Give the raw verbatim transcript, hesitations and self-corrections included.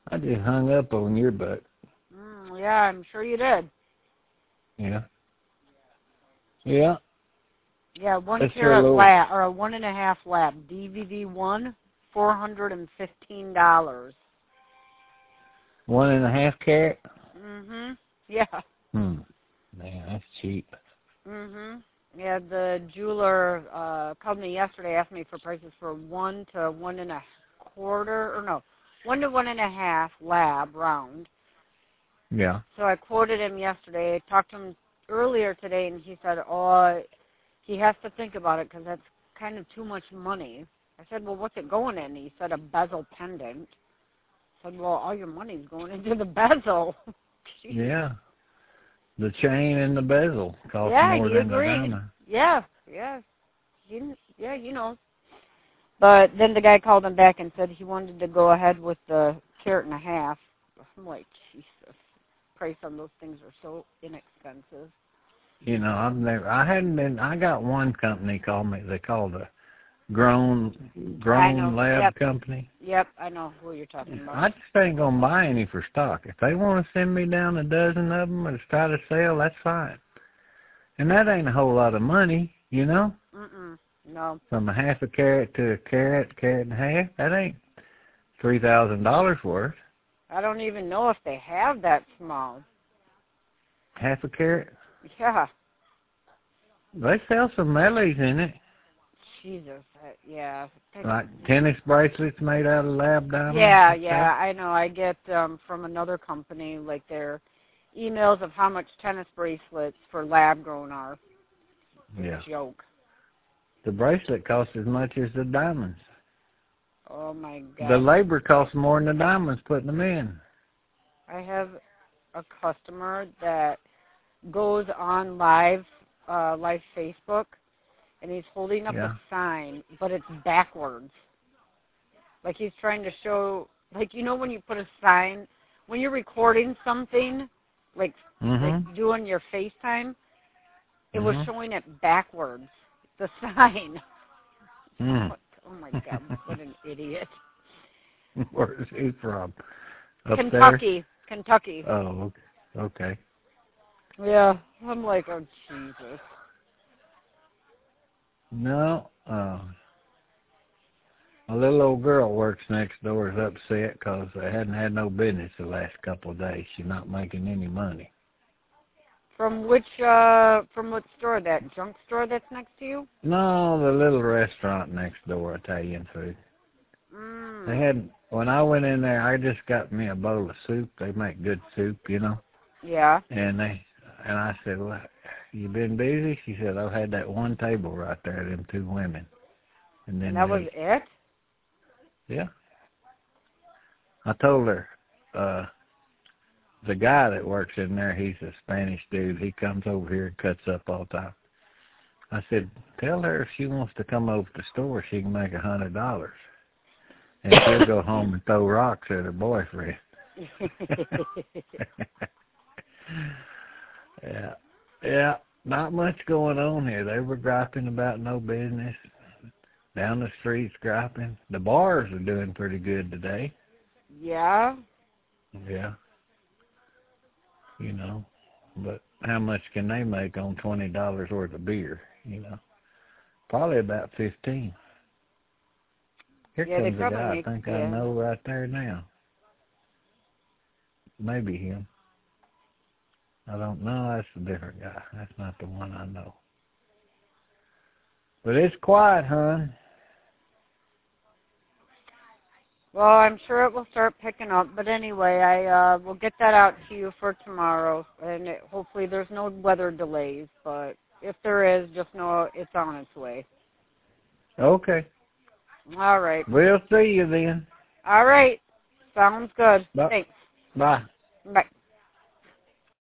I just hung up on your butt. Mm, yeah, I'm sure you did. Yeah. Yeah. Yeah, one That's carat little... lab, or a one and a half lab, D V D one, four hundred and fifteen dollars. One and a half carat? Mhm. Yeah. Hmm. Man, that's cheap. Mhm. Yeah, the jeweler uh, called me yesterday, asked me for prices for one to one and a quarter, or no, one to one and a half lab round. Yeah. So I quoted him yesterday. I talked to him earlier today, and he said, "Oh, he has to think about it because that's kind of too much money." I said, "Well, what's it going in?" He said, "A bezel pendant." I said, "Well, all your money's going into the bezel." Yeah. The chain and the bezel cost Yeah, more he than the agreed. diamond. Yeah, yeah, he, yeah, he knows. But then the guy called him back and said he wanted to go ahead with the carat and a half. I'm like, Jesus, price on those things are so inexpensive. You know, I've never, I hadn't been, I got one company called me, they called a grown, grown lab yep. company. Yep, I know who you're talking about. I just ain't going to buy any for stock. If they want to send me down a dozen of them and try to sell, that's fine. And that ain't a whole lot of money, you know? Mm-mm, no. From a half a carat to a carat, carat and a half, that ain't three thousand dollars worth. I don't even know if they have that small. Half a carat? Yeah. They sell some mellies in it. Jesus, uh, yeah. Like tennis bracelets made out of lab diamonds? Yeah, yeah, I know. I get um, from another company, like their emails of how much tennis bracelets for lab grown are. It's Yeah. a joke. The bracelet costs as much as the diamonds. Oh, my God. The labor costs more than the diamonds putting them in. I have a customer that goes on live, uh, live Facebook, and he's holding up Yeah. a sign, but it's backwards. Like he's trying to show, like, you know when you put a sign, when you're recording something, like, Mm-hmm. like doing your FaceTime, it mm-hmm. was showing it backwards, the sign. Mm. Oh, my God, what an idiot. Where is he from? Up Kentucky. there? Kentucky. Oh, okay. Yeah, I'm like, oh, Jesus. No, uh, a little old girl works next door is upset because they hadn't had no business the last couple of days. She's not making any money. From which, uh, from what store? That junk store that's next to you? No, the little restaurant next door, Italian food. Mm. They had, when I went in there, I just got me a bowl of soup. They make good soup, you know. Yeah. And they, and I said, well, you been busy? She said, I've had that one table right there, them two women. And then And that me. was it? Yeah. I told her, uh, the guy that works in there, he's a Spanish dude. He comes over here and cuts up all the time. I said, tell her if she wants to come over to the store, she can make a hundred dollars. And she'll go home and throw rocks at her boyfriend. yeah. Yeah. Not much going on here. They were griping about no business. Down the streets griping. The bars are doing pretty good today. Yeah. Yeah. You know, but how much can they make on twenty dollars worth of beer, you know? Probably about fifteen. Here Yeah, they comes a probably guy make, I think I yeah. know right there now. Maybe him. I don't know. That's a different guy. That's not the one I know. But it's quiet, hon. Well, I'm sure it will start picking up. But anyway, I uh, will get that out to you for tomorrow. And it, hopefully there's no weather delays. But if there is, just know it's on its way. Okay. All right. We'll see you then. All right. Sounds good. Bye. Thanks. Bye. Bye.